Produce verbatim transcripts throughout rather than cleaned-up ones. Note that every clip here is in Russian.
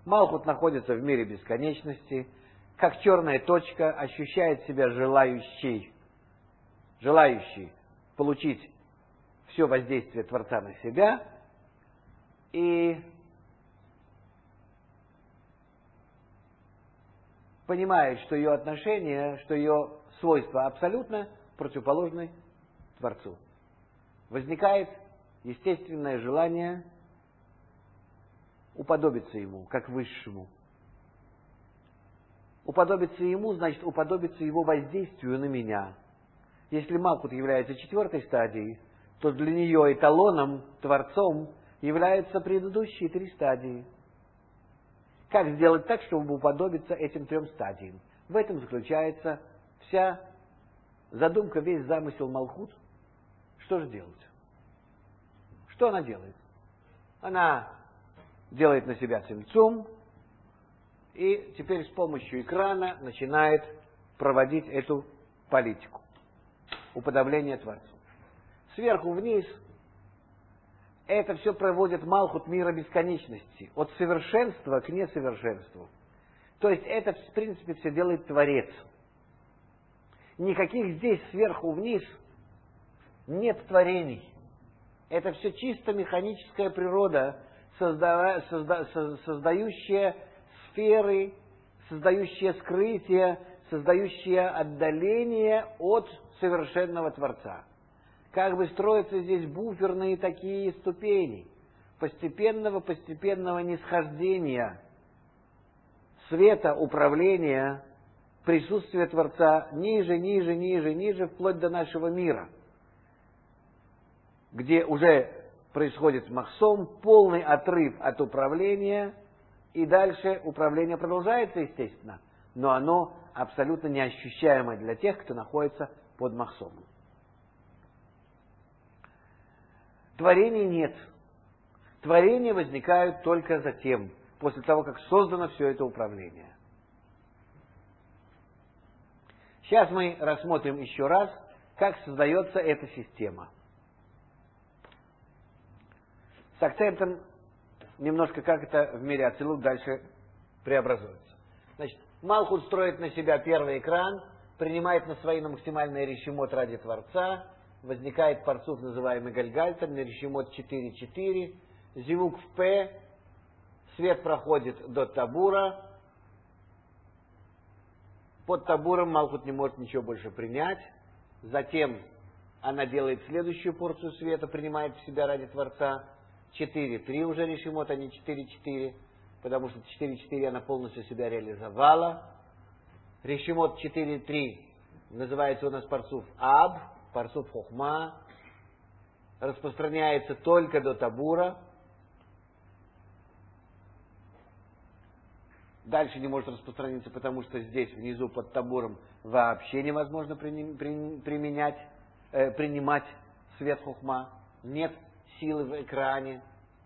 Малхут находится в мире бесконечности, как черная точка ощущает себя желающей, желающей получить все воздействие Творца на себя, и понимает, что ее отношение, что ее свойства абсолютно противоположны Творцу. Возникает естественное желание уподобиться Ему, как Высшему. Уподобиться Ему, значит, уподобиться Его воздействию на меня. Если Малхут является четвертой стадией, то для нее эталоном, Творцом, являются предыдущие три стадии. Как сделать так, чтобы уподобиться этим трем стадиям? В этом заключается вся задумка, весь замысел Малхут. Что же делать? Что она делает? Она делает на себя цимцум, и теперь с помощью экрана начинает проводить эту политику уподобления Творцу. Сверху вниз это все проводит Малхут мира бесконечности, от совершенства к несовершенству. То есть это, в принципе, все делает Творец. Никаких здесь сверху вниз нет творений. Это все чисто механическая природа, созда, созда, создающая сферы, создающая скрытие, создающая отдаление от совершенного Творца. Как бы строятся здесь буферные такие ступени постепенного-постепенного нисхождения света, управления, присутствия Творца ниже, ниже, ниже, ниже, вплоть до нашего мира, где уже происходит махсом, полный отрыв от управления, и дальше управление продолжается, естественно, но оно абсолютно неощущаемо для тех, кто находится под махсомом. Творений нет. Творения возникают только затем, после того, как создано все это управление. Сейчас мы рассмотрим еще раз, как создается эта система. С акцентом немножко, как это в мире Ацилут дальше преобразуется. Значит, Малхут строит на себя первый экран, принимает на свои на максимальный решимот ради Творца, возникает парцуф, называемый Гальгальтом, на решимот четыре четыре, зивук в П, свет проходит до табура, под табуром Малхут не может ничего больше принять, затем она делает следующую порцию света, принимает в себя ради Творца, четыре три уже решимот, а не четыре четыре, потому что четыре четыре она полностью себя реализовала. Решимот четыре три называется у нас парцуф Аб, парцуф Хохма, распространяется только до табура, дальше не может распространиться, потому что здесь внизу под табуром вообще невозможно применять, э, принимать свет Хохма, нет силы в экране.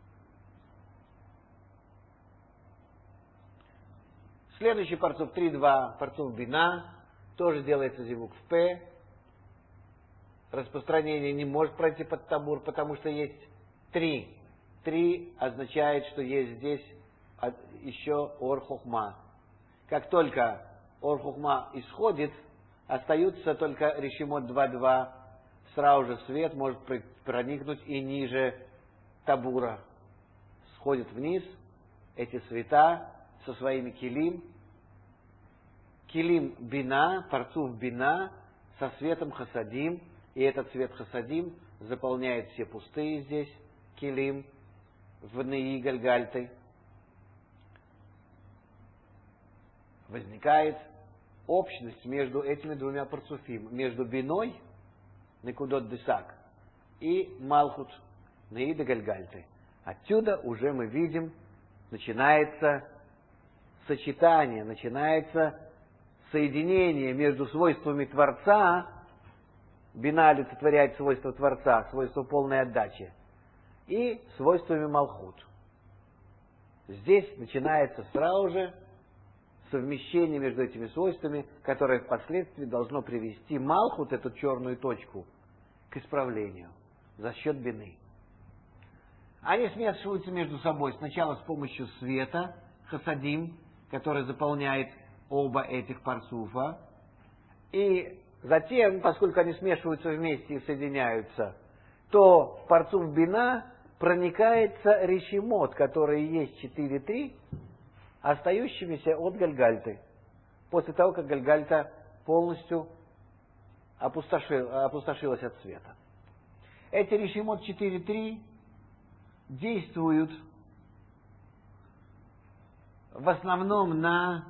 Следующий парцуф три два, парцуф Бина, тоже делается зивук в П. Распространение не может пройти под табур, потому что есть три. Три означает, что есть здесь еще ор хохма. Как только ор хохма исходит, остаются только решимот два два. Сразу же свет может проникнуть и ниже табура. Сходит вниз эти света со своими килим. Килим бина, парцуф бина, со светом хасадим. И этот свет хасадим заполняет все пустые здесь килим в неи гальгальтой. Возникает общность между этими двумя парцуфим, между биной, некудот десак, и малхут, неи гальгальтой. Отсюда уже мы видим, начинается сочетание, начинается соединение между свойствами Творца. Бина олицетворяет свойства Творца, свойства полной отдачи, и свойствами Малхут. Здесь начинается сразу же совмещение между этими свойствами, которое впоследствии должно привести Малхут, эту черную точку, к исправлению за счет бины. Они смешиваются между собой сначала с помощью света, хасадим, который заполняет оба этих парцуфа. И затем, поскольку они смешиваются вместе и соединяются, то парцуф бина проникается решимот, которые есть четыре три, остающимися от гальгальты, после того, как гальгальта полностью опустошил, опустошилась от света. Эти решимот четыре три действуют в основном на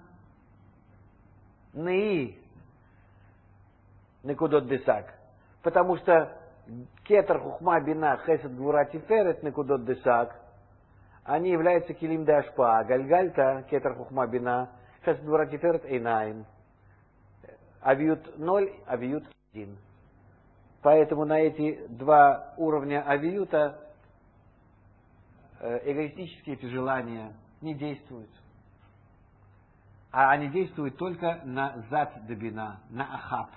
неи, некудот десак, потому что кетер, хухма, бина, хесед, гвура, тиферет, некудот десак, они являются килим де ашпа, гальгальта, кетер, хухма, бина, хесед, гвура, тиферет, эйнаим, авиют ноль, авиют один. Поэтому на эти два уровня авиюта эгоистические эти желания не действуют. А они действуют только на зат дебина, на ахаб.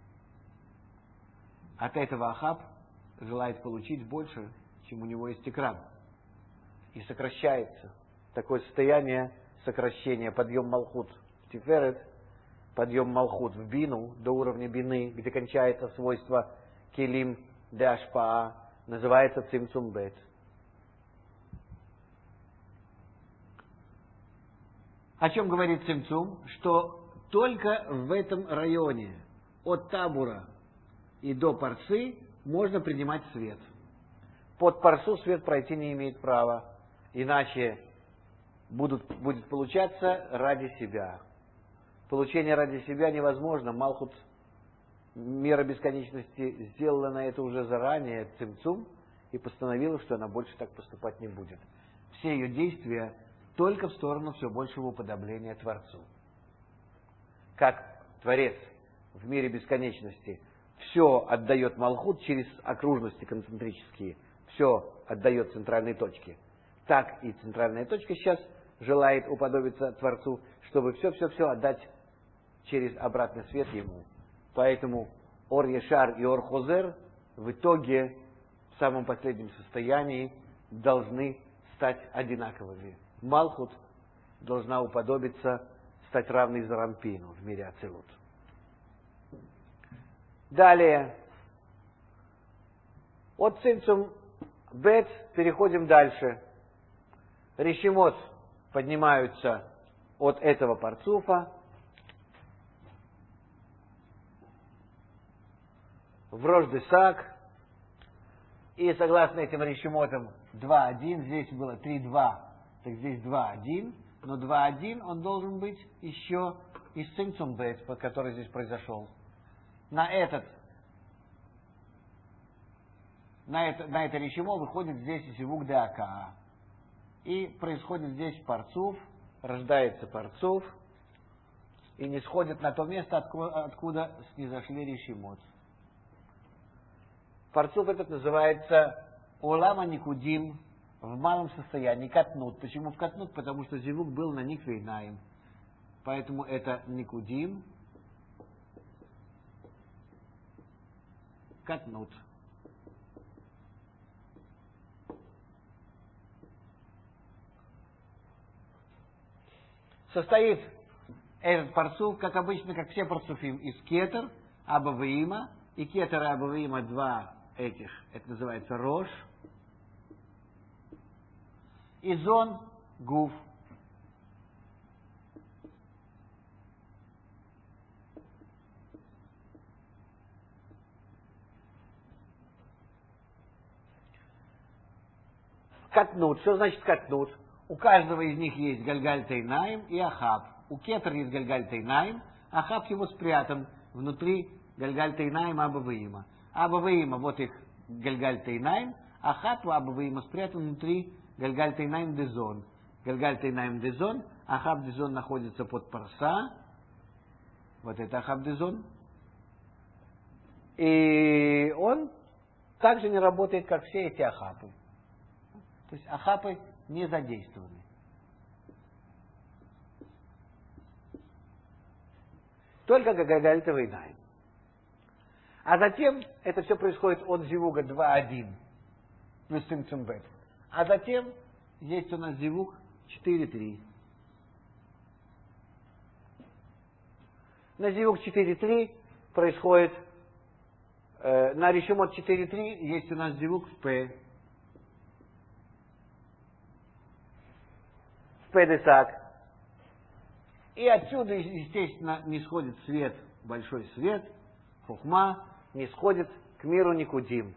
От этого ахаб желает получить больше, чем у него есть экран. И сокращается. Такое состояние сокращения, подъем малхут в тиферет, подъем малхут в бину, до уровня бины, где кончается свойство келим де ашпаа, называется цимцум бет. О чем говорит цимцум? Что только в этом районе, от табура и до парсы, можно принимать свет. Под парсу свет пройти не имеет права, иначе будут, будет получаться ради себя. Получение ради себя невозможно. Малхут, мера бесконечности, сделала на это уже заранее цимцум и постановила, что она больше так поступать не будет. Все ее действия только в сторону все большего уподобления Творцу. Как Творец в мире бесконечности все отдает Малхут через окружности концентрические, все отдает центральной точке, так и центральная точка сейчас желает уподобиться Творцу, чтобы все-все-все отдать через обратный свет Ему. Поэтому Ор Ешар и Ор Хозер в итоге в самом последнем состоянии должны стать одинаковыми. Малхут должна уподобиться, стать равной Зарампину в мире Ацилут. Далее, от цимцум бет переходим дальше. Решимот поднимаются от этого парцуфа в Рождесак. И согласно этим решимотам два один, здесь было три два, так здесь два один, но два один он должен быть еще из цимцум бет, который здесь произошел. На этот, на это, на это решимо выходит здесь зивук де акаа. И происходит здесь парцуф, рождается парцуф, и не сходит на то место, откуда, откуда снизошли решимот. Парцуф этот называется улама никудим, в малом состоянии, катнут. Почему в катнут? Потому что зивук был на них вейнаем. Поэтому это никудим, катнут. Состоит этот парцуф, как обычно, как все парцуфим, из кетер, абаваима, и кетер и абаваима два этих, это называется рош, и зон гуф. Катнут. Что значит катнут? У каждого из них есть Гальгаль Тейнаим и Ахаб. У Кетера есть Гальгаль Тейнаим, Ахаб его спрятан внутри Гальгаль Тейнаим Абаваима. Абаваима, вот их Гальгаль Тейнаим, Ахаб Абаваима спрятан внутри Гальгаль Тейнаим Дезон. Гальгаль Тейнаим Дезон, Ахаб Дезон находится под Парса. Вот это Ахаб Дезон. И он также не работает, как все эти Ахабы. То есть Ахабы не задействованы. Только Гагаль Тейнаим. А затем это все происходит от зивуга два один плюс цимцум бет. А затем есть у нас зивуг четыре три. На зивук четыре три происходит, э, на решимот четыре три есть у нас зивук в П. В П десак. И отсюда, естественно, не сходит свет, большой свет, хухма, не сходит к миру Никудим.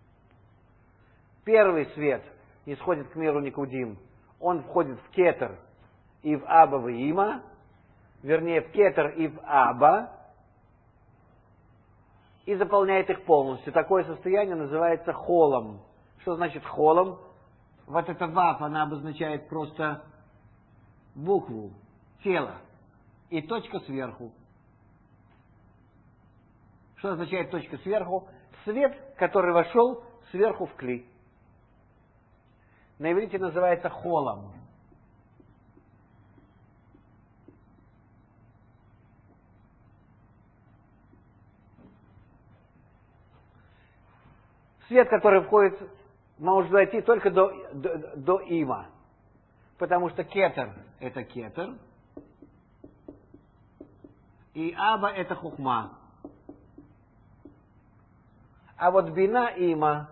Первый свет не сходит к миру Никудим. Он входит в Кетер и в Аба в Има, вернее, в Кетер и в Аба, и заполняет их полностью. Такое состояние называется холом. Что значит холом? Вот эта вав, она обозначает просто букву, тело, и точка сверху. Что означает точка сверху? Свет, который вошел сверху в кли. На иврите называется холом. Свет, который входит, может дойти только до, до, до има. Потому что кетер – это кетер, и аба – это хухма. А вот бина има,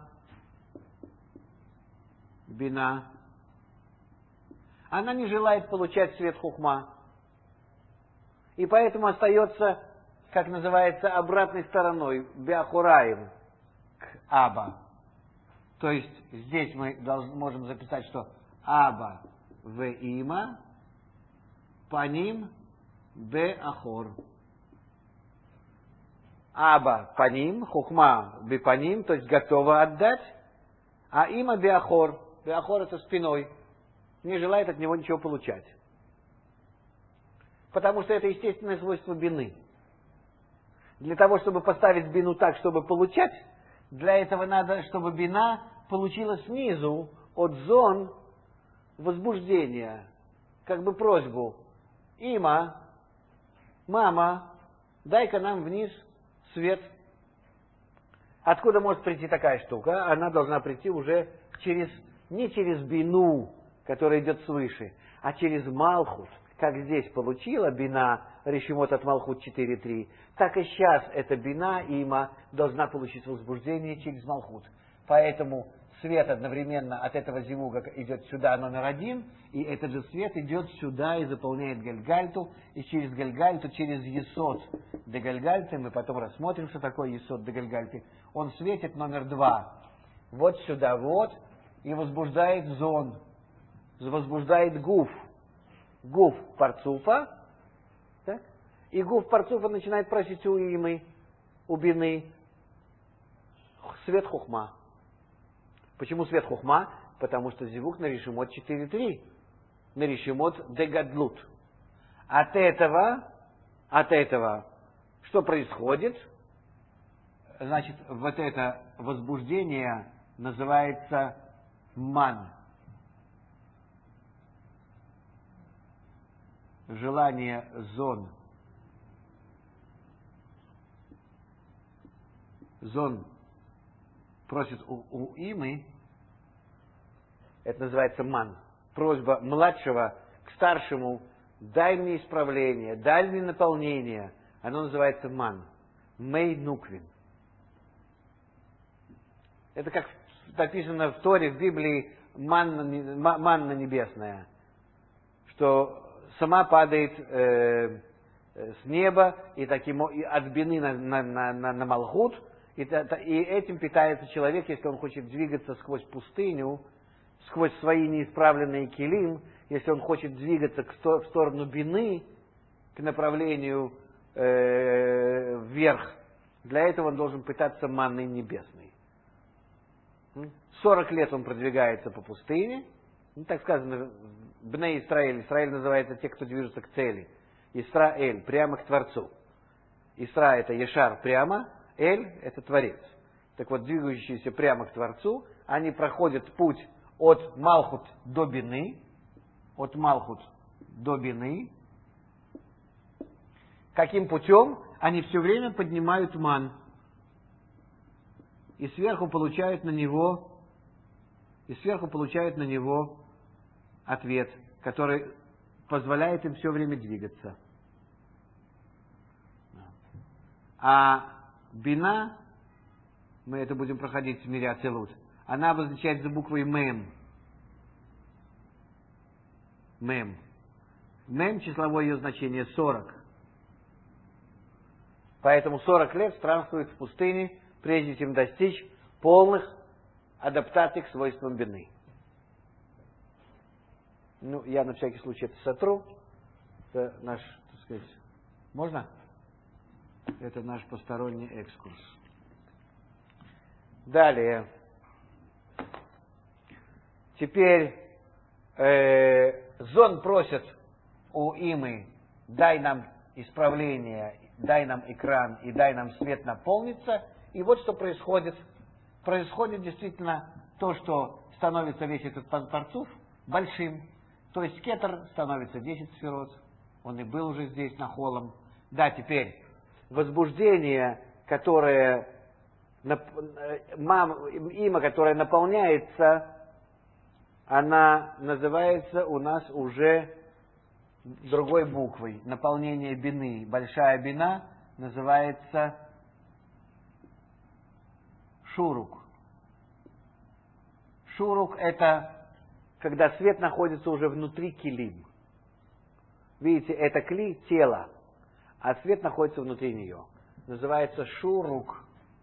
бина, она не желает получать свет хухма. И поэтому остается, как называется, обратной стороной, биахураем, к аба. То есть здесь мы должны, можем записать, что аба в има, паним бе ахор. Аба паним, хухма бепаним, то есть готова отдать, а има беахор. Беахор это спиной. Не желает от него ничего получать. Потому что это естественное свойство бины. Для того, чтобы поставить бину так, чтобы получать, для этого надо, чтобы бина получила снизу от зон возбуждения, как бы просьбу. Има, мама, дай-ка нам вниз свет. Откуда может прийти такая штука? Она должна прийти уже через, не через бину, которая идет свыше, а через малхут. Как здесь получила бина решимот от малхут четыре три, так и сейчас эта бина има должна получить возбуждение через малхут. Поэтому свет одновременно от этого зивуга идет сюда номер один, и этот же свет идет сюда и заполняет гальгальту, и через гальгальту, через есот до гальгальты, мы потом рассмотрим, что такое есот до гальгальты, он светит номер два. Вот сюда вот, и возбуждает зон, возбуждает гуф. Гуф парцуфа, так? И гуф парцуфа начинает просить у имы, у бины, свет хухма. Почему свет хухма? Потому что зивук на решимот четыре три, на решимот дегадлут. От этого, от этого, что происходит? Значит, вот это возбуждение называется ман. Желание зон. Зон просит у, у имы, это называется ман. Просьба младшего к старшему, дай мне исправление, дай мне наполнение. Оно называется ман. Мей нуквин. Это как написано в Торе, в Библии, манна, манна небесная. Что сама падает э, с неба, и таким, и от бины на, на, на, на малхут, и, и этим питается человек, если он хочет двигаться сквозь пустыню, сквозь свои неисправленные килим, если он хочет двигаться к, в сторону бины, к направлению э, вверх, для этого он должен питаться манной небесной. сорок лет он продвигается по пустыне, ну, так сказано, Бней Исраэль. Исраэль называется те, кто движется к цели. Исраэль, прямо к Творцу. Исра это Ешар, прямо, Эль это Творец. Так вот, двигающиеся прямо к Творцу, они проходят путь от Малхут до Бины, от Малхут до Бины. Каким путем? Они все время поднимают ман. И сверху получают на него, и сверху получают на него ответ, который позволяет им все время двигаться. А бина, мы это будем проходить в мире Ацилут, она обозначается буквой мем. Мем. Мем, числовое ее значение сорок. Поэтому сорок лет странствует в пустыне, прежде чем достичь полных адаптаций к свойствам бины. Ну, я на всякий случай это сотру. Это наш, так сказать, можно? Это наш посторонний экскурс. Далее. Теперь э, Зон просит у Имы: дай нам исправление, дай нам экран и дай нам свет наполниться. И вот что происходит. Происходит действительно то, что становится весь этот парцуф большим. То есть кетер становится десять сферот. Он и был уже здесь, на холом. Да, теперь возбуждение, которое мама, има, которая наполняется, она называется у нас уже другой буквой. Наполнение бины. Большая бина называется шурук. Шурук — это когда свет находится уже внутри килим. Видите, это кли — тело, а свет находится внутри нее. Называется шурук.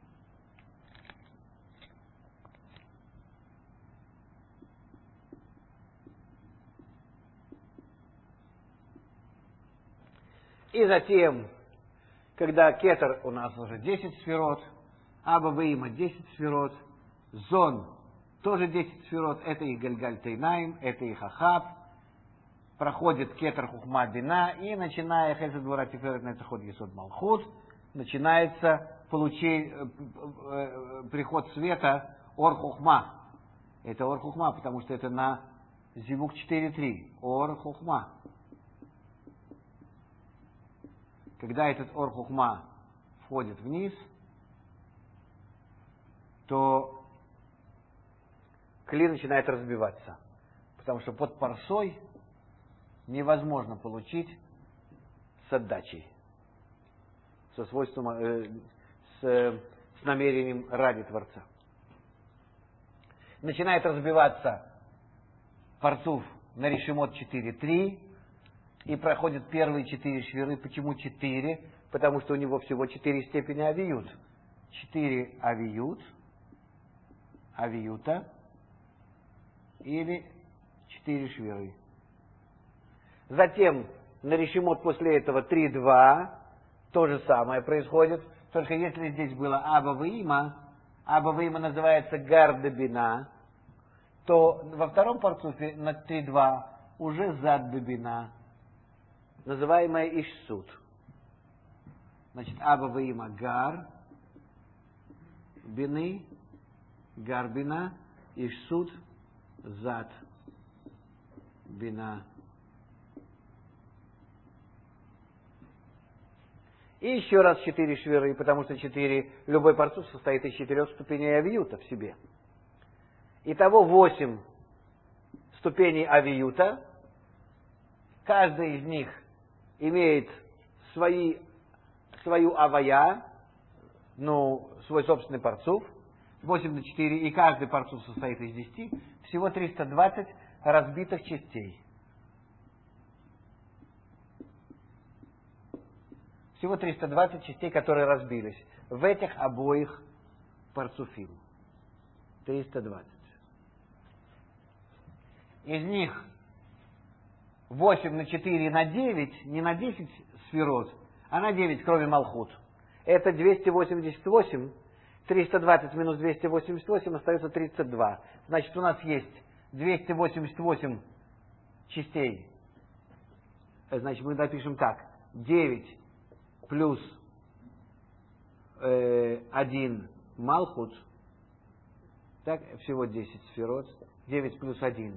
И затем, когда кетер у нас уже десять сферот, Аба Ваима десять сферот, Зон тоже десять сферот, это их Гальгаль Тейнаим, это их Ахаб, проходит кетер Хухма Бина, и начиная Хесед Двора Тиферет Нецахот Есод Малхут, начинается получить, приход света Ор Хухма. Это Ор Хухма, потому что это на Зивук четыре три. Ор Хухма. Когда этот Ор Хухма входит вниз, то кли начинает разбиваться. Потому что под парсой невозможно получить с отдачей, со свойством, э, с, с намерением ради Творца. Начинает разбиваться парцуф на решимот четыре три, и проходит первые четыре швиры. Почему четыре? Потому что у него всего четыре степени авиют. Четыре авиют, авиюта, или четыре швиры. Затем на решимот после этого три два, то же самое происходит, только если здесь было Аба Ваима, Аба Ваима называется Гарда Бина, то во втором парцуфе на три два уже Задда Бина, называемая Ишсуд. Значит, Аба Ваима Гар Бины, Гар Бина, Ишсуд, Зад Бина. И еще раз четыре швиры, потому что четыре, любой парцуф состоит из четырех ступеней авиюта в себе. Итого восемь ступеней авиюта. Каждая из них имеет свои, свою авая, ну, свой собственный парцуф. восемь на четыре, и каждый парцуф состоит из десяти. Всего триста двадцать разбитых частей. Всего триста двадцать частей, которые разбились в этих обоих парцуфим. триста двадцать. Из них восемь на четыре на девять, не на десять сферот, а на девять, кроме Малхут. Это двести восемьдесят восемь. триста двадцать минус двести восемьдесят восемь остается тридцать два. Значит, у нас есть двести восемьдесят восемь частей. Значит, мы напишем так. девять плюс э, один Малхут. Так, всего десять сферот. девять плюс один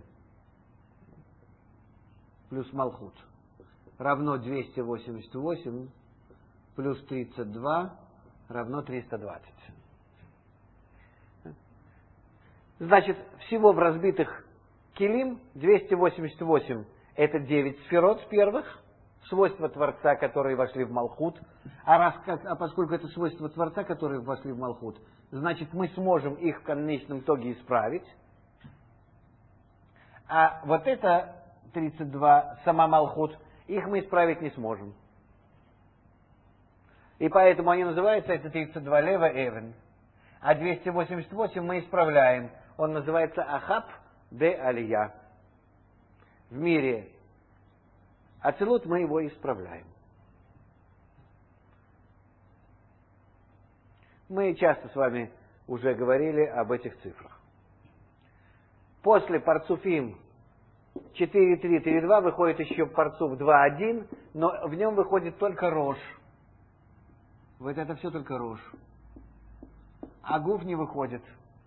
плюс Малхут равно двести восемьдесят восемь плюс тридцать два равно триста двадцать. Значит, всего в разбитых килим двести восемьдесят восемь это девять сферот первых, свойства Творца, которые вошли в Малхут. А, раз как, а поскольку это свойства Творца, которые вошли в Малхут, значит, мы сможем их в конечном итоге исправить. А вот это тридцать два, сама Малхут, их мы исправить не сможем. И поэтому они называются, это тридцать два лева эвен. А двести восемьдесят восемь мы исправляем. Он называется Ахаб де Алия. В мире Ацилут мы его исправляем. Мы часто с вами уже говорили об этих цифрах. После парцуфим четыре три три два выходит еще парцуф два один, но в нем выходит только рош. Вот это все только рош. А гуф не выходит.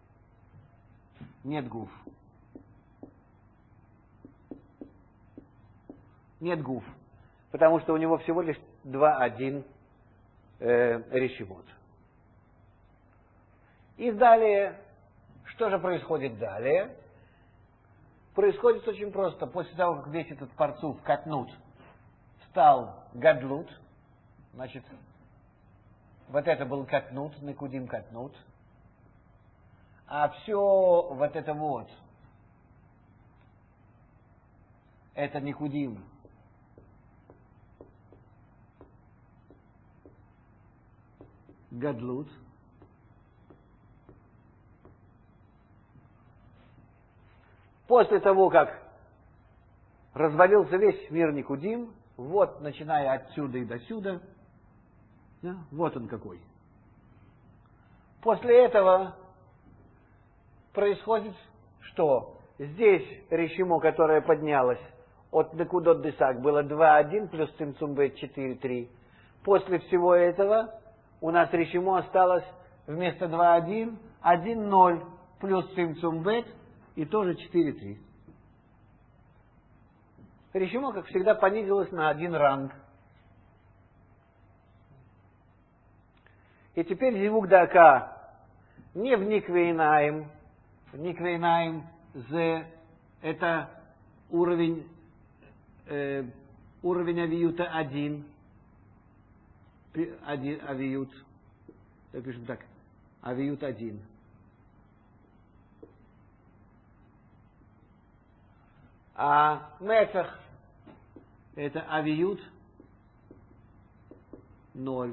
Нет гуф. Нет гуф. Потому что у него всего лишь два один э, решимот. И далее, что же происходит далее? Происходит очень просто. После того, как весь этот парцуф катнут стал гадлут, значит, вот это был катнут, никудим катнут, а все вот это вот, это никудим. Гадлут. После того, как развалился весь мир Никудим, вот, начиная отсюда и до сюда, да, вот он какой. После этого происходит что? Здесь решимо, которое поднялось от Некудот Десак, было два один плюс Цимцумбет четыре три. После всего этого у нас решимо осталось вместо два один один ноль плюс Цимцумбет и тоже четыре три. Решимо, как всегда, понизилось на один ранг. И теперь зивук дака не в никвейнаем. Никвейнаем з это уровень, э, уровень авиюта один. Один авиют. Я пишу так. Авиют один. А мецах это авиют ноль.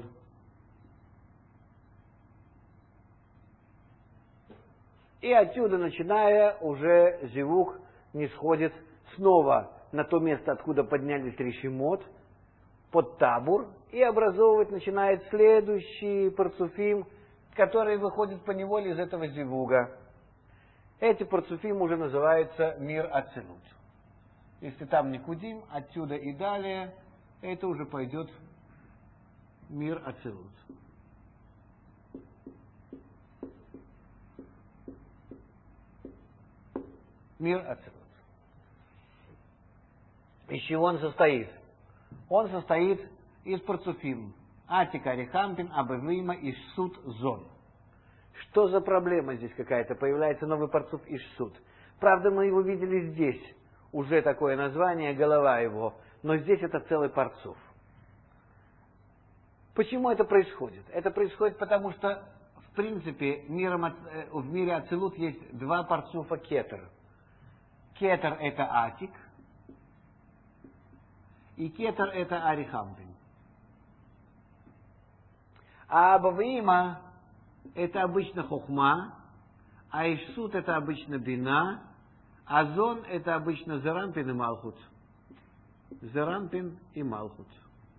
И отсюда, начиная, уже зивук не сходит снова на то место, откуда поднялись решимот, под табур, и образовывать начинает следующий парцуфим, который выходит поневоле из этого зивуга. Эти парцуфим уже называются мир ацилут. Если там никудим, отсюда и далее, это уже пойдет мир ацилут. Мир ацилут. Из чего он состоит? Он состоит из парцуфим. Атика Рихампин, Абавима, Ишсут, Зон. Что за проблема здесь какая-то? Появляется новый парцуф Ишсут. Правда, мы его видели здесь. Уже такое название, голова его. Но здесь это целый парцуф. Почему это происходит? Это происходит потому, что, в принципе, миром, в мире ацилут есть два парцуфа кетер. Кетер это атик, и кетер это арихампин. А абавима это обычно хохма, а ишсут это обычно бина, а зон это обычно зарампин и малхут. Зарампин и малхут.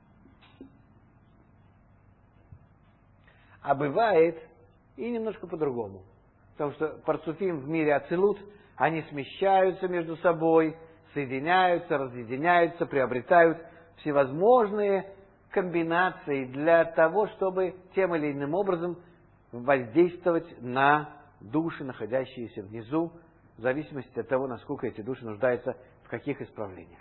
А бывает и немножко по-другому. Потому что парцуфим в мире ацилут, они смещаются между собой, соединяются, разъединяются, приобретают всевозможные комбинации для того, чтобы тем или иным образом воздействовать на души, находящиеся внизу, в зависимости от того, насколько эти души нуждаются в каких исправлениях.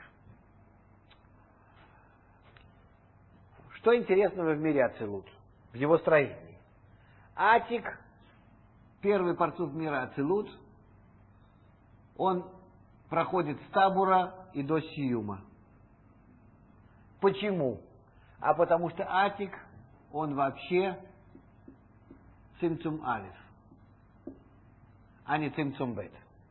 Что интересного в мире ацилут, в его строении? Атик, первый парцуф мира ацилут, он проходит с табура и до сиюма. Почему? А потому что атик, он вообще цимцум алиф, а не цимцум бет.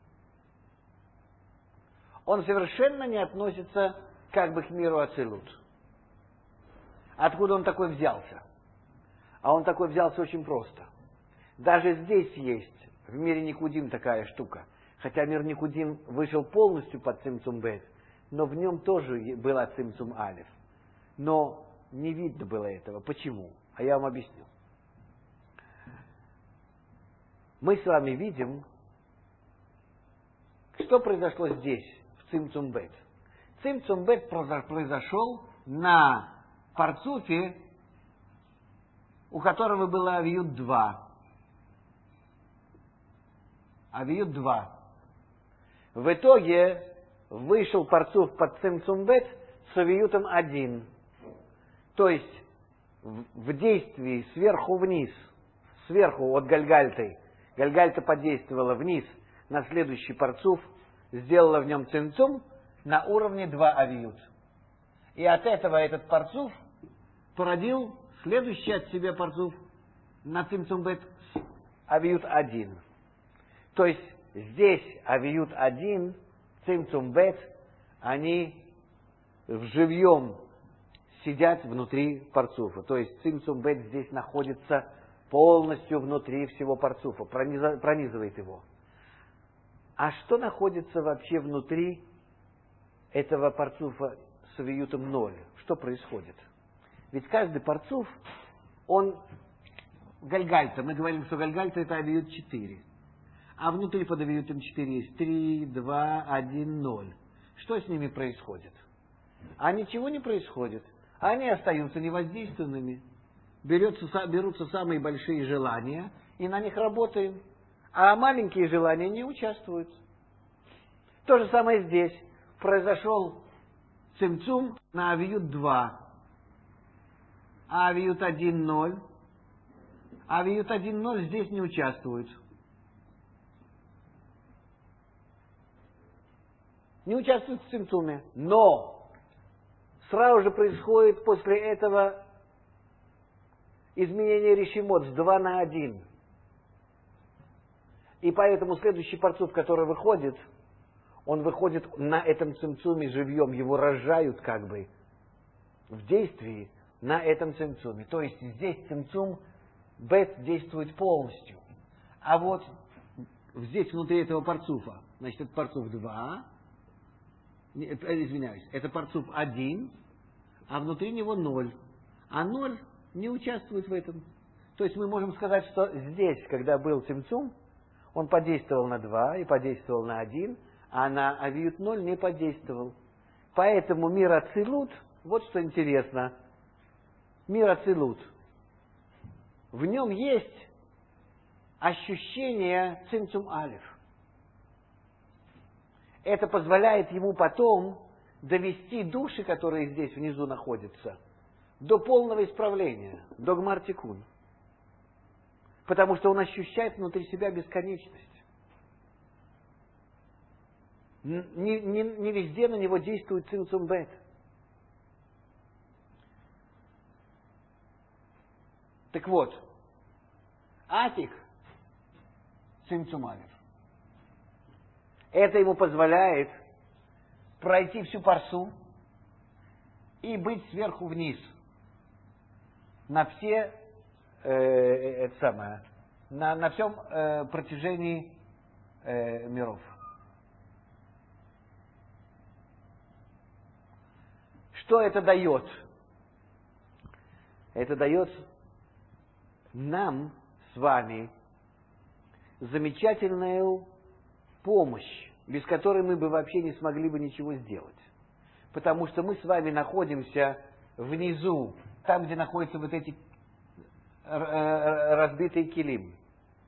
Он совершенно не относится как бы к миру ацилут. Откуда он такой взялся? А он такой взялся очень просто. Даже здесь есть в мире Никудим такая штука. Хотя мир Никудим вышел полностью под цимцум бет, но в нем тоже была цимцум алиф. Но не видно было этого. Почему? А я вам объясню. Мы с вами видим, что произошло здесь, в цимцум бет. Цимцум бет произошел на парцуфе, у которого было авиют два. Авиют два. В итоге вышел парцуф под цимцум бет с авиютом один. То есть в, в действии сверху вниз, сверху от гальгальты, гальгальта подействовала вниз на следующий парцуф, сделала в нем цимцум на уровне два авиют. И от этого этот парцуф породил следующий от себя парцуф на цимцум бет с авиют один. То есть здесь авиют один, цимцум бет, они вживьем сидят внутри парцуфа. То есть цимцум бет здесь находится полностью внутри всего парцуфа, пронизывает его. А что находится вообще внутри этого парцуфа с авиютом ноль? Что происходит? Ведь каждый парцуф, он гальгальта. Мы говорим, что гальгальта это авиют четыре. А внутри под авиютом четыре есть три, два, один, ноль. Что с ними происходит? А ничего не происходит. Они остаются невоздействованными. Берется, берутся самые большие желания, и на них работаем. А маленькие желания не участвуют. То же самое здесь. Произошел цимцум на авиют два. А авиют один, ноль. Авиют один, ноль здесь не участвует. Не участвует в цимцуме. Но сразу же происходит после этого изменение решимот с два на один. И поэтому следующий парцуф, который выходит, он выходит на этом цимцуме живьем, его рожают как бы в действии на этом цимцуме. То есть здесь цимцум бет действует полностью. А вот здесь внутри этого парцуфа, значит, это парцуф два, извиняюсь, это парцуф один, а внутри него ноль. А ноль не участвует в этом. То есть мы можем сказать, что здесь, когда был цимцум, он подействовал на два и подействовал на один, а на авиют ноль не подействовал. Поэтому мир ацилут, вот что интересно, мир ацилут, в нем есть ощущение цимцум алиф. Это позволяет ему потом довести души, которые здесь внизу находятся, до полного исправления, до гмар-тикун. Потому что он ощущает внутри себя бесконечность. Не, не, не везде на него действует цимцум бет. Так вот, атик цимцум алиф. Это ему позволяет пройти всю парсу и быть сверху вниз на все э, это самое, на, на всем э, протяжении э, миров. Что это дает? Это дает нам с вами замечательную помощь, без которой мы бы вообще не смогли бы ничего сделать. Потому что мы с вами находимся внизу, там, где находятся вот эти разбитые килим.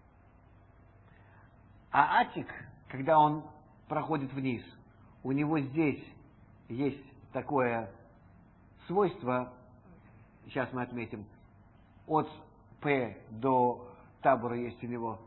А атик, когда он проходит вниз, у него здесь есть такое свойство, сейчас мы отметим, от П до табура есть у него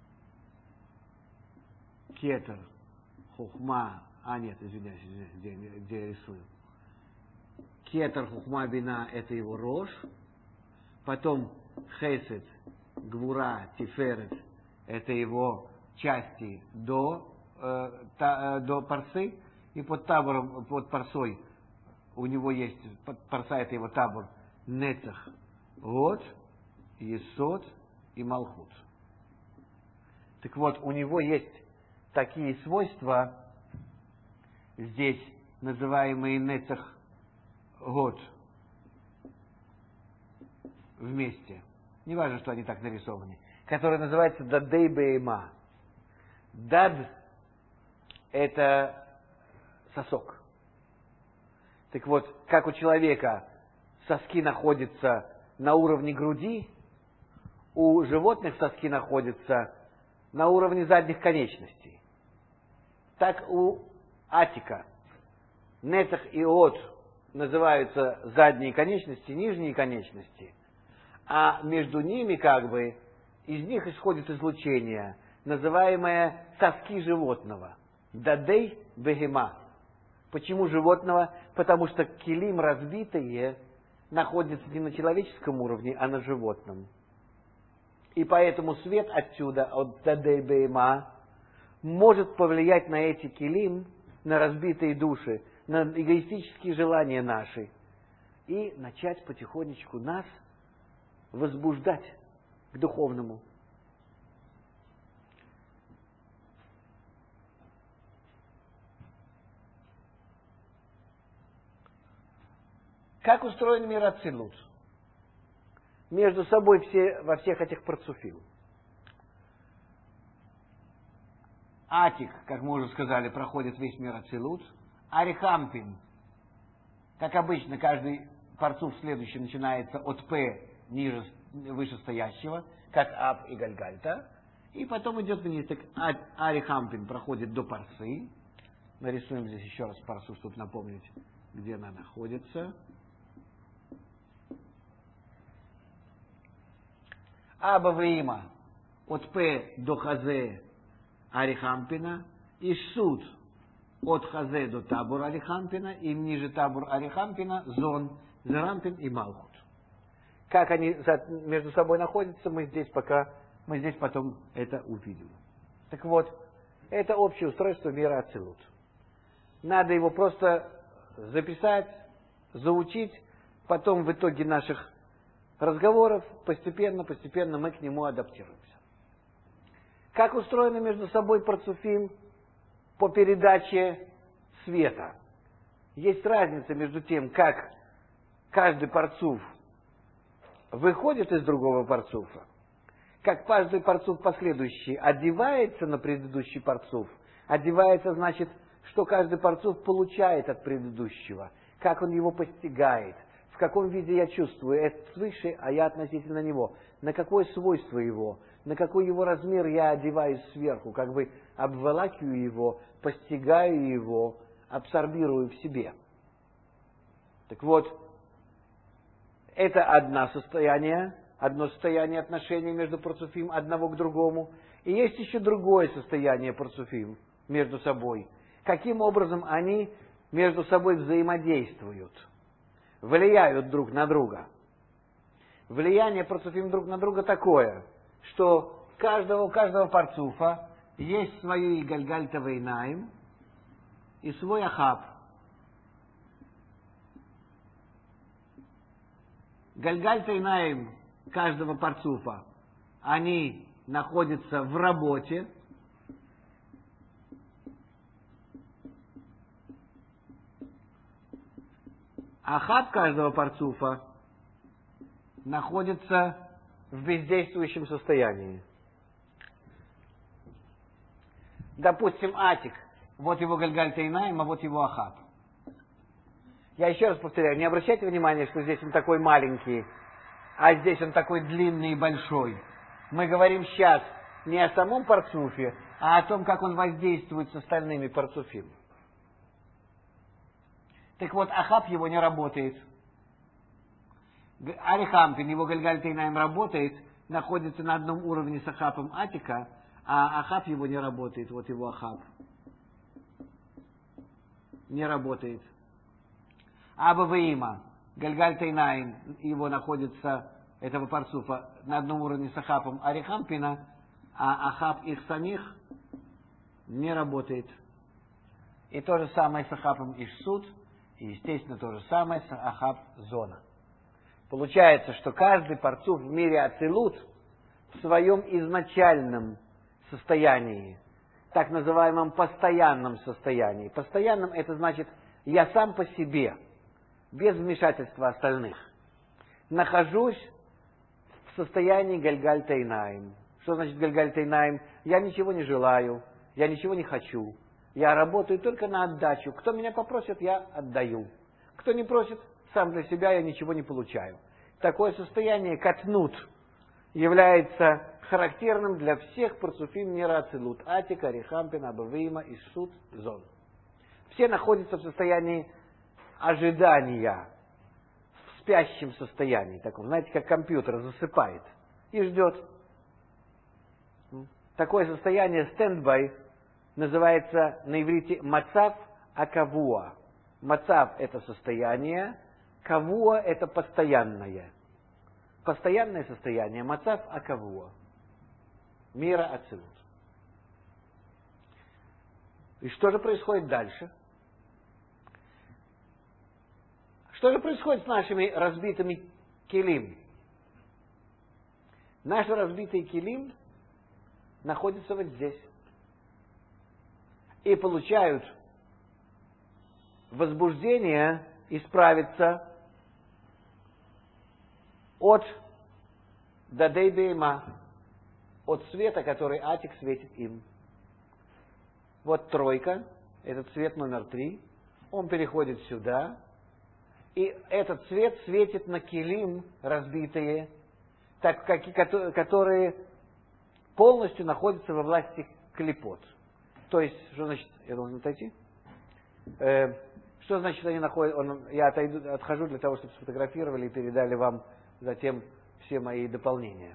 кетер, хухма, а нет, извиняюсь, извиняюсь где, где я рисую. Кетер, Хухма, Бина – это его Рош. Потом Хесед, Гвура, Тиферет – это его части до, э, та, э, до Парсы. И под табором, под Парсой у него есть, Парса – это его табор, Нецах, Год, Есод и Малхут. Так вот, у него есть такие свойства, здесь называемые Нецах, Год, вместе. Не важно, что они так нарисованы. Которые называются Дадей Бейма. Дад – это сосок. Так вот, как у человека соски находятся на уровне груди, у животных соски находятся на уровне задних конечностей. Так у Атика Нецах и Од называются задние конечности, нижние конечности, а между ними как бы из них исходит излучение, называемое соски животного. Дадей бегема. Почему животного? Потому что килим разбитые находятся не на человеческом уровне, а на животном. И поэтому свет отсюда, от дадей бегема, может повлиять на эти килим, на разбитые души, на эгоистические желания наши, и начать потихонечку нас возбуждать к духовному. Как устроен мир Ацилут? Между собой все, во всех этих парцуфим. Атик, как мы уже сказали, проходит весь мир Ацилут. Арихампин, как обычно, каждый парцуф следующий начинается от П ниже, вышестоящего, как Аб и Гальгальта. И потом идет вниз. Так Арихампин проходит до Парсы. Нарисуем здесь еще раз Парсу, чтобы напомнить, где она находится. Аба Ваима от П до Хазе Арихампина. И Шут от Хазе до Табур Арихампина. И ниже Табур Арихампина Зон, Зерампин и Малхут. Как они между собой находятся, мы здесь пока, мы здесь потом это увидим. Так вот, это общее устройство мира Ацилут. Надо его просто записать, заучить, потом в итоге наших разговоров постепенно, постепенно мы к нему адаптируемся. Как устроены между собой парцуфим по передаче света? Есть разница между тем, как каждый парцуф выходит из другого парцуфа, как каждый парцуф последующий одевается на предыдущий парцуф. Одевается значит, что каждый парцуф получает от предыдущего, как он его постигает, в каком виде я чувствую, это свыше, а я относительно него, на какое свойство его, на какой его размер я одеваюсь сверху, как бы обволакиваю его, постигаю его, абсорбирую в себе. Так вот, это одно состояние, одно состояние отношений между парцуфим одного к другому. И есть еще другое состояние парцуфим между собой. Каким образом они между собой взаимодействуют, влияют друг на друга. Влияние парцуфим друг на друга такое, что каждого, у каждого парцуфа есть свои Гальгальта Вейнаим и свой Ахаб. Гальгальта Вейнаим каждого парцуфа, они находятся в работе, Ахаб каждого парцуфа находится в бездействующем состоянии. Допустим, Атик, вот его Гальгальта Инаим, а вот его Ахаб. Я еще раз повторяю, не обращайте внимания, что здесь он такой маленький, а здесь он такой длинный и большой. Мы говорим сейчас не о самом парцуфе, а о том, как он воздействует с остальными парцуфим. Так вот, Ахаб его не работает. Арихампин, его Гальгальта Инаим работает, находится на одном уровне с Ахабом Атика, а Ахаб его не работает. Вот его Ахаб. Не работает. Аба Ваима, Гальгаль Тайнаим, его находится, этого парцуфа, на одном уровне с Ахапом Арихампина, а Ахап их самих не работает. И то же самое с Ахапом Ишсуд, и, естественно, то же самое с Ахап Зона. Получается, что каждый парцуф в мире Ацилут в своем изначальном состоянии, так называемом постоянном состоянии. Постоянном это значит, я сам по себе, без вмешательства остальных, нахожусь в состоянии Гальгаль Тайнаим. Что значит Гальгаль Тайнаим? Я ничего не желаю, я ничего не хочу. Я работаю только на отдачу. Кто меня попросит, я отдаю. Кто не просит, сам для себя я ничего не получаю. Такое состояние катнут является характерным для всех парцуфим мира Ацилут. Атик, Арихампин, Аба Ваима, Ишсуд, Зон. Все находятся в состоянии ожидания, в спящем состоянии. Таком, знаете, как компьютер засыпает и ждет. Такое состояние стендбай называется на иврите мацав акавуа. Мацав это состояние, кавуа это постоянное. Постоянное состояние мацав акавуа. Мира Ацилут. И что же происходит дальше? Что же происходит с нашими разбитыми килим? Наши разбитые килим находятся вот здесь. И получают возбуждение исправиться от дадей бейма, от света, который Атик светит им. Вот тройка, этот цвет номер три, он переходит сюда, и этот цвет светит на килим разбитые, так, как, которые полностью находятся во власти клипот. То есть, что значит, я должен отойти? Э, что значит, они находят, он, я отойду, отхожу для того, чтобы сфотографировали и передали вам затем все мои дополнения.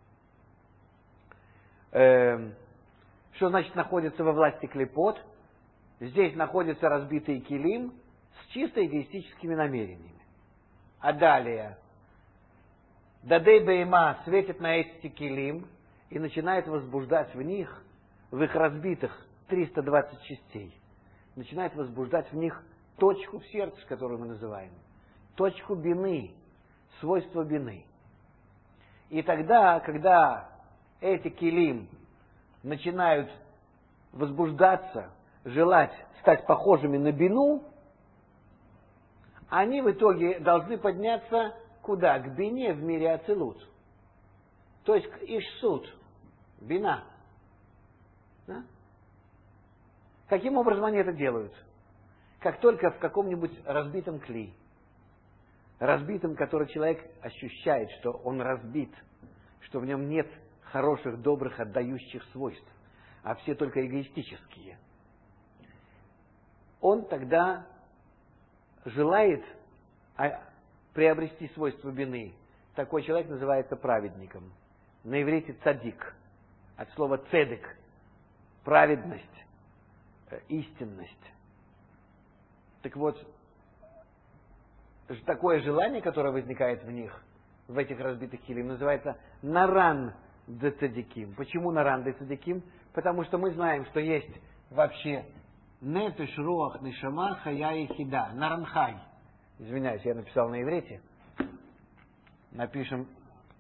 Э, что значит находится во власти клипот? Здесь находятся разбитые килим с чисто эгоистическими намерениями. А далее, Дадей Бейма светит на эти килим и начинает возбуждать в них, в их разбитых триста двадцать частей, начинает возбуждать в них точку в сердце, которую мы называем, точку бины, свойство бины. И тогда, когда эти килим начинают возбуждаться, желать стать похожими на бину, они в итоге должны подняться куда? К бине в мире Ацилут. То есть к Ишсуд, бина. Да? Каким образом они это делают? Как только в каком-нибудь разбитом кли, разбитом, который человек ощущает, что он разбит, что в нем нет хороших, добрых, отдающих свойств, а все только эгоистические, он тогда желает приобрести свойство бины. Такой человек называется праведником. На иврите цадик, от слова цедек, праведность, истинность. Так вот, такое желание, которое возникает в них, в этих разбитых килим, называется наран де цадиким. Почему наран де цадиким? Потому что мы знаем, что есть вообще нефеш, руах, нешама, хая и хида. Наранхай. Извиняюсь, я написал на иврите. Напишем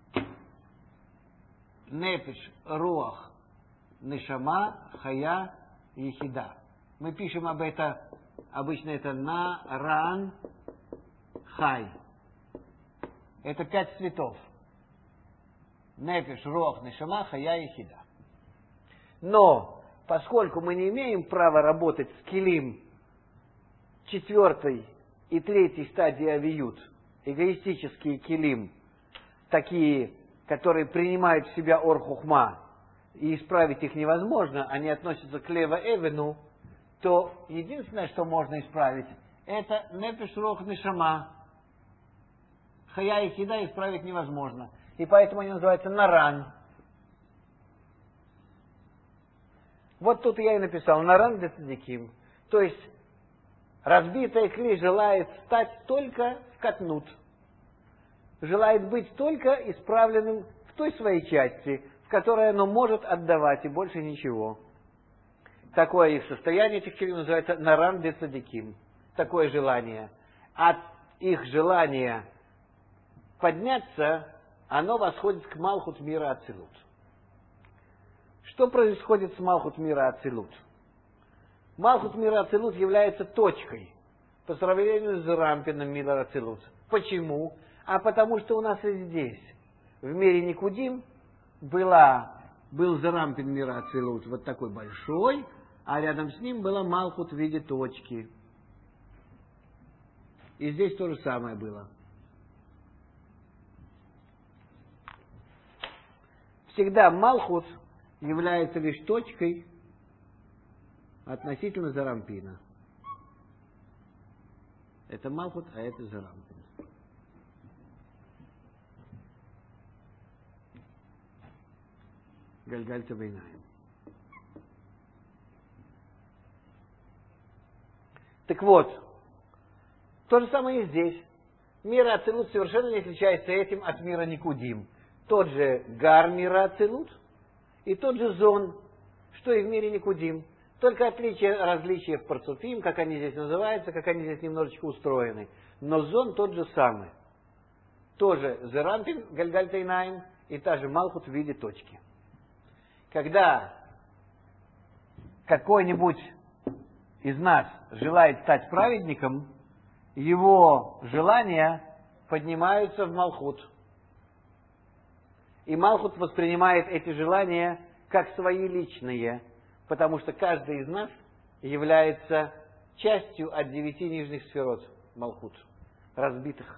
нефеш, руах, нешама, хая и хида. Мы пишем об этом, обычно это наран хай. Это пять цветов. Нефеш, руах, нешама, хая и хида. Но, поскольку мы не имеем права работать с килим четвертой и третьей стадии авиют, эгоистические килим, такие, которые принимают в себя ор хухма, и исправить их невозможно, они относятся к лева эвену, то единственное, что можно исправить, это нефеш, руах, нешама. Хая и хида исправить невозможно. И поэтому они называются наран. Вот тут я и написал наран де цадиким. То есть Разбитое кли желает стать только в катнут. Желает быть только исправленным в той своей части, в которой оно может отдавать, и больше ничего. Такое их состояние, этих келим, называется наран де цадиким. Такое желание. От их желания подняться, оно восходит к Малхут мира Ацилут. Что происходит с Малхут мира Ацилут? Малхут мира Ацилут является точкой по сравнению с Рампином мира Ацилут. Почему? А потому что у нас и здесь, в мире Никудим, была, был Зарампин мира Ацилут, вот такой большой, а рядом с ним была Малхут в виде точки. И здесь то же самое было. Всегда Малхут является лишь точкой относительно Зарампина. Это Малхут, а это Зарампин. Гальгальта Бейнаем. Так вот, то же самое и здесь. Мир Ацилут совершенно не отличается этим от мира Никудим. Тот же Гар мира Ацилут и тот же Зон, что и в мире Никудим. Только отличие, различия в парцуфим, как они здесь называются, как они здесь немножечко устроены. Но Зон тот же самый. Тоже Зерампин, Гальгальтайнаим, и та же Малхут в виде точки. Когда какой-нибудь из нас желает стать праведником, его желания поднимаются в Малхут. И Малхут воспринимает эти желания как свои личные, потому что каждый из нас является частью от девяти нижних сферот Малхут, разбитых.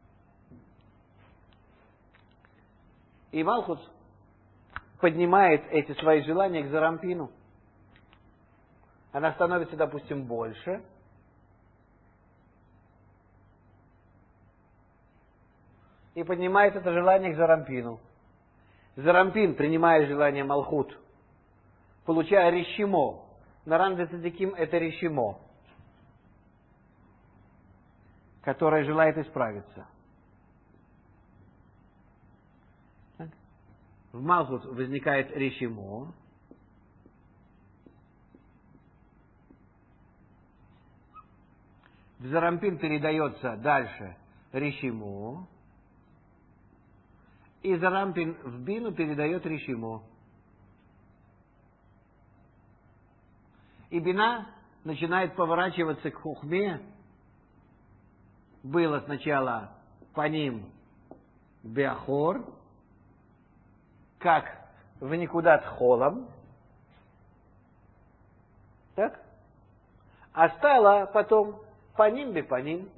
И Малхут поднимает эти свои желания к Зарампину. Она становится, допустим, больше. И поднимает это желание к Зарампину. Зарампин, принимая желание Малхут, получая решимо. Наран де цадиким это решимо, которое желает исправиться. В Малхут возникает решимо. В Зарампин передается дальше решимо. И Зарампин в Бину передает решимо. И Бина начинает поворачиваться к Хухме. Было сначала по ним Беахор, как в Никудат Холам. Так? А стало потом по ним бе по ним.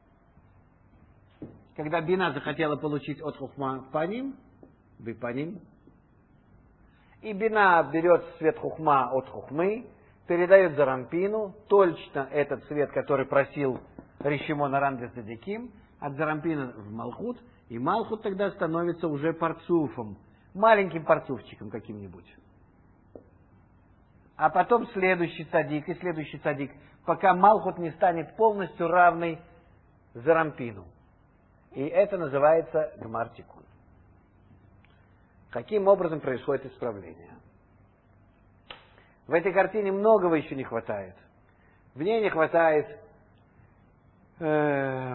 Когда Бина захотела получить от Хухма по ним, бе по ним. И Бина берет свет Хухма от Хухмы, передает Зарампину, точно этот свет, который просил Решимо Наран де Цадиким, от Зарампина в Малхут, и Малхут тогда становится уже парцуфом, маленьким парцуфчиком каким-нибудь. А потом следующий цадик и следующий цадик, пока Малхут не станет полностью равной Зарампину. И это называется Гмар Тикун. Каким образом происходит исправление? В этой картине многого еще не хватает. В ней не хватает э,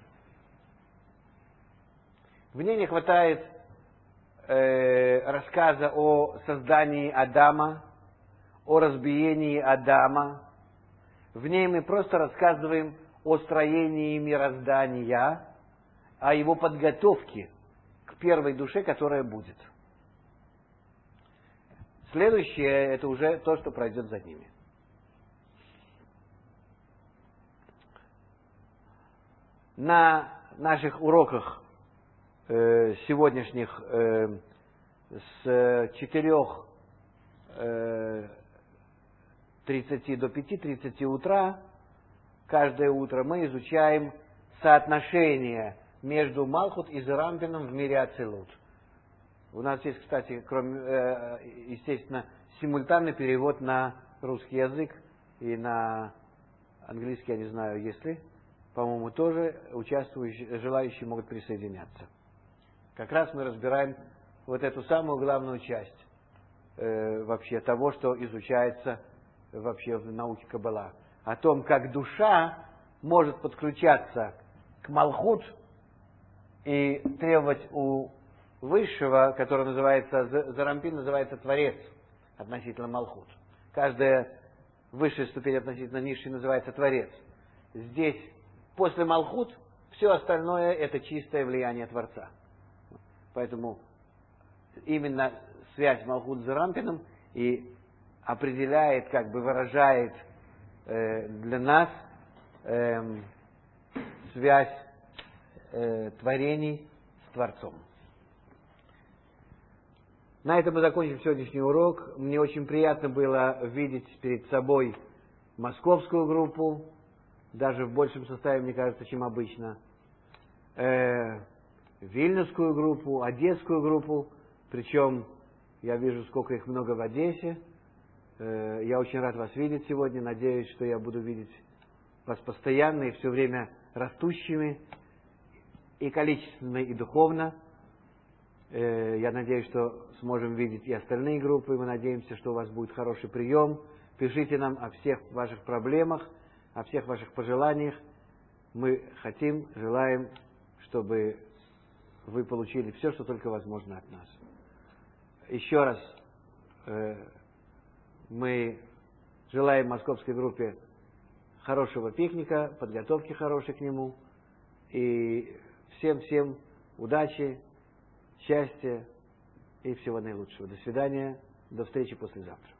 в ней не хватает э, рассказа о создании Адама, о разбиении Адама. В ней мы просто рассказываем о строении мироздания, о его подготовке к первой душе, которая будет. Следующее – это уже то, что пройдет за ними. На наших уроках э, сегодняшних э, с четырёх тридцати до пяти тридцати утра, каждое утро мы изучаем соотношение между Малхут и Зарампином в мире Ацилут. У нас есть, кстати, кроме, э, естественно, симультанный перевод на русский язык и на Английский я не знаю, есть ли. По-моему, тоже участвующие, желающие могут присоединяться. Как раз мы разбираем вот эту самую главную часть э, вообще того, что изучается вообще в науке Каббала. О том, как душа может подключаться к Малхут и требовать у Высшего, который называется, Зарампин называется Творец относительно Малхут. Каждая высшая ступень относительно низшей называется Творец. Здесь, после Малхут, все остальное это чистое влияние Творца. Поэтому именно связь Малхут с Зарампином и определяет, как бы выражает э, для нас э, связь э, творений с Творцом. На этом мы закончим сегодняшний урок. Мне очень приятно было видеть перед собой московскую группу, даже в большем составе, мне кажется, чем обычно, э, вильнюсскую группу, одесскую группу, причем я вижу, сколько их много в Одессе. Э, я очень рад вас видеть сегодня, надеюсь, что я буду видеть вас постоянно и все время растущими, и количественно, и духовно. Я надеюсь, что сможем видеть и остальные группы. Мы надеемся, что у вас будет хороший прием. Пишите нам о всех ваших проблемах, о всех ваших пожеланиях. Мы хотим, желаем, чтобы вы получили все, что только возможно от нас. Еще раз мы желаем московской группе хорошего пикника, подготовки хорошей к нему. И всем-всем удачи, счастья и всего наилучшего. До свидания. До встречи послезавтра.